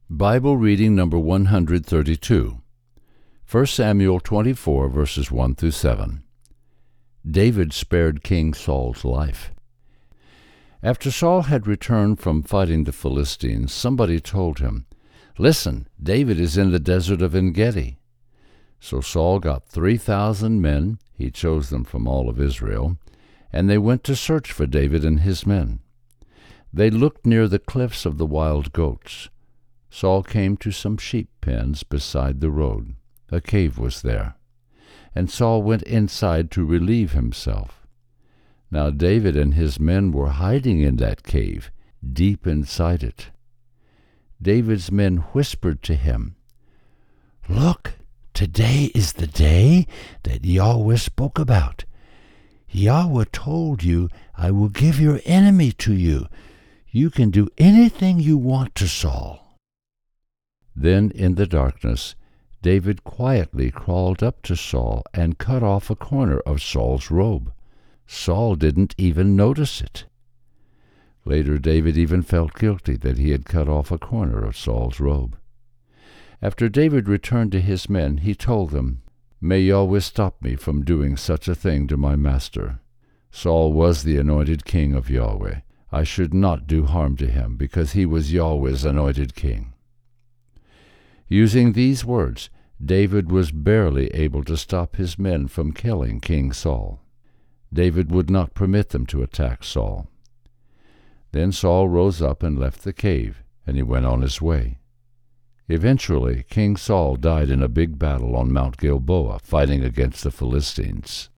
Bible reading number 132. 1 Samuel 24, verses 1 through 7. David spared King Saul's life. After Saul had returned from fighting the Philistines, somebody told him, "Listen, David is in the desert of En-gedi." So Saul got 3,000 men, he chose them from all of Israel, and they went to search for David and his men. They looked near the cliffs of the wild goats. Saul came to some sheep pens beside the road. A cave was there, and Saul went inside to relieve himself. Now David and his men were hiding in that cave, deep inside it. David's men whispered to him, "Look, today is the day that Yahweh spoke about. Yahweh told you, 'I will give your enemy to you. You can do anything you want to Saul.'" Then in the darkness, David quietly crawled up to Saul and cut off a corner of Saul's robe. Saul didn't even notice it. Later, David even felt guilty that he had cut off a corner of Saul's robe. After David returned to his men, he told them, "May Yahweh stop me from doing such a thing to my master. Saul was the anointed king of Yahweh. I should not do harm to him, because he was Yahweh's anointed king." Using these words, David was barely able to stop his men from killing King Saul. David would not permit them to attack Saul. Then Saul rose up and left the cave, and he went on his way. Eventually, King Saul died in a big battle on Mount Gilboa, fighting against the Philistines.